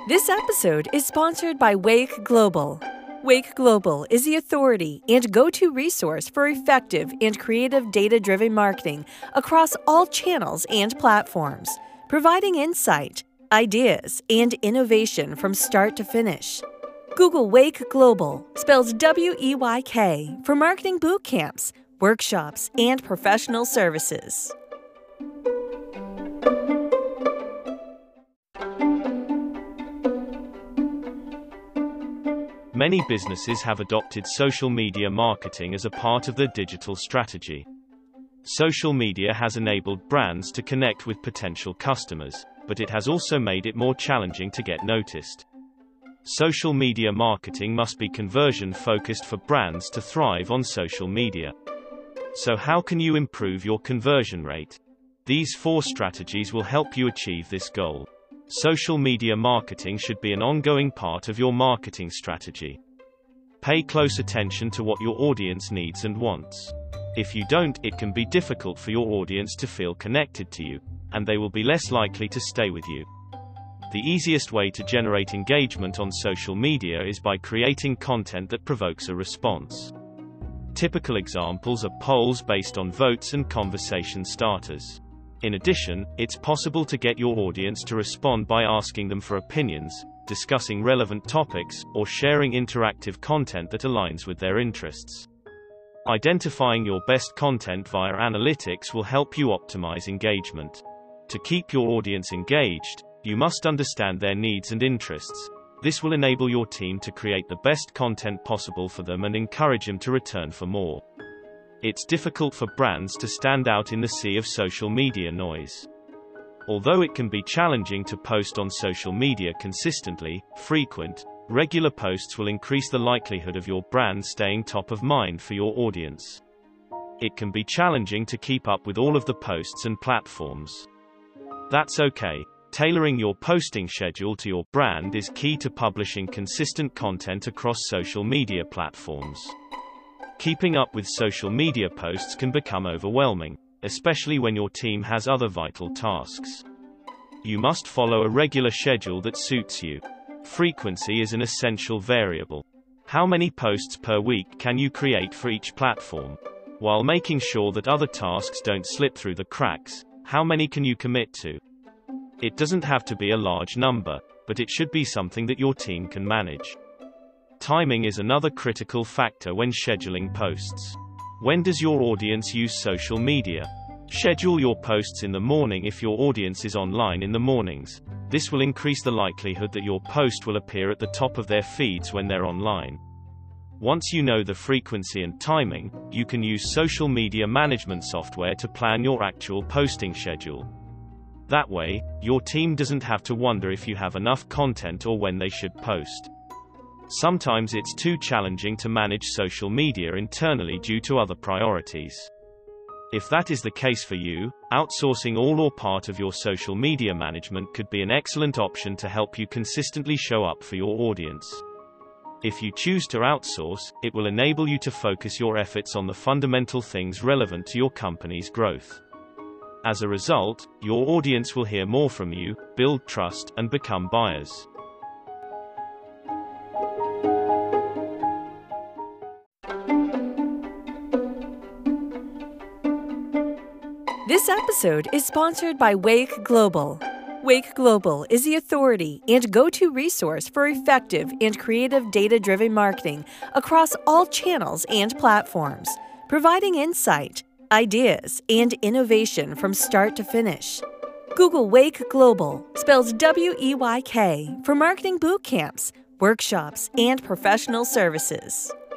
This episode is sponsored by Wake Global. Wake Global is the authority and go-to resource for effective and creative data-driven marketing across all channels and platforms, providing insight, ideas, and innovation from start to finish. Google Wake Global, spells W-E-Y-K, for marketing boot camps, workshops, and professional services. Many businesses have adopted social media marketing as a part of their digital strategy. Social media has enabled brands to connect with potential customers, but it has also made it more challenging to get noticed. Social media marketing must be conversion-focused for brands to thrive on social media. So how can you improve your conversion rate? These 4 strategies will help you achieve this goal. Social media marketing should be an ongoing part of your marketing strategy. Pay close attention to what your audience needs and wants. If you don't, it can be difficult for your audience to feel connected to you, and they will be less likely to stay with you. The easiest way to generate engagement on social media is by creating content that provokes a response. Typical examples are polls based on votes and conversation starters. In addition, it's possible to get your audience to respond by asking them for opinions, discussing relevant topics, or sharing interactive content that aligns with their interests. Identifying your best content via analytics will help you optimize engagement. To keep your audience engaged, you must understand their needs and interests. This will enable your team to create the best content possible for them and encourage them to return for more. It's difficult for brands to stand out in the sea of social media noise. Although it can be challenging to post on social media consistently, regular posts will increase the likelihood of your brand staying top of mind for your audience. It can be challenging to keep up with all of the posts and platforms. That's okay. Tailoring your posting schedule to your brand is key to publishing consistent content across social media platforms. Keeping up with social media posts can become overwhelming, especially when your team has other vital tasks. You must follow a regular schedule that suits you. Frequency is an essential variable. How many posts per week can you create for each platform? While making sure that other tasks don't slip through the cracks, how many can you commit to? It doesn't have to be a large number, but it should be something that your team can manage. Timing is another critical factor when scheduling posts. When does your audience use social media? Schedule your posts in the morning if your audience is online in the mornings. This will increase the likelihood that your post will appear at the top of their feeds when they're online. Once you know the frequency and timing, you can use social media management software to plan your actual posting schedule. That way, your team doesn't have to wonder if you have enough content or when they should post. Sometimes it's too challenging to manage social media internally due to other priorities. If that is the case for you, outsourcing all or part of your social media management could be an excellent option to help you consistently show up for your audience. If you choose to outsource, it will enable you to focus your efforts on the fundamental things relevant to your company's growth. As a result, your audience will hear more from you, build trust, and become buyers. This episode is sponsored by Wake Global. Wake Global is the authority and go-to resource for effective and creative data-driven marketing across all channels and platforms, providing insight, ideas, and innovation from start to finish. Google Wake Global, spells W-E-Y-K, for marketing boot camps, workshops, and professional services.